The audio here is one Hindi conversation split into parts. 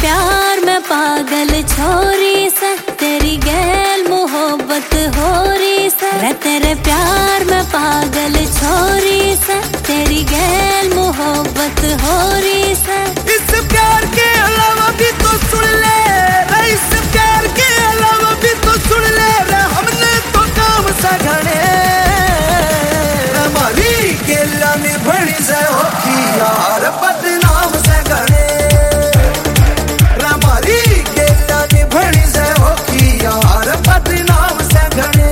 प्यार में पागल छोरी से, तेरी गैल मोहब्बत हो रही से। रे तेरे प्यार में पागल छोरी से, तेरी गैल मोहब्बत हो रही से। इस प्यार के अलावा भी तो सुन ले रे, इस प्यार के अलावा भी तो सुन ले रे, हमने तो काम सा घने हमारी गेला निभड़ी से होती यार बदनाम से घने, हमारी गेला निभड़ी से होती यार बदनाम से घने।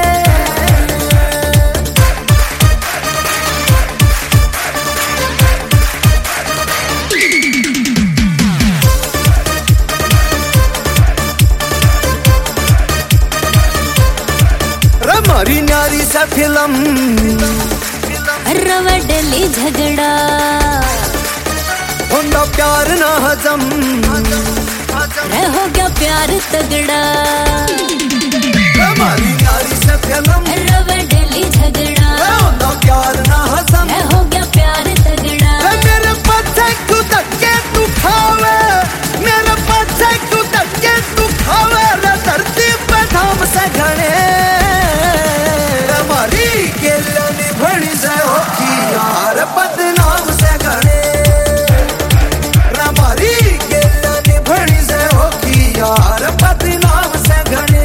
हमारी न्यारी सा फिल्म रवडली झगड़ा होंदा प्यार ना हजम, रे हो गया प्यार तगड़ा। हमारी न्यारी सा फिल्म रवडली झगड़ा होंदा प्यार ना हजम, रे हो गया प्यार तगड़ा। मेरे पीछे तू धक्के तू खावे, मेरे पीछे तू धक्के तू खावे रे, धरती पे धाम से घने हमारी गेला निभड़ी से होती यार बदनाम से घने, हमारी गेला निभड़ी से होती यार बदनाम से घने।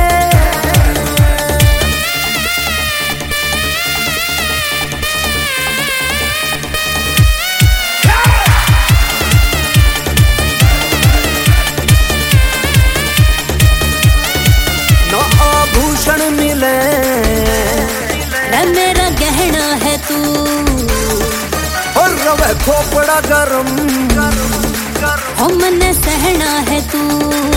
ना आभूषण मिले मेरा गहना है तू, और रवे खोपड़ा गरम हो मन सहना है तू।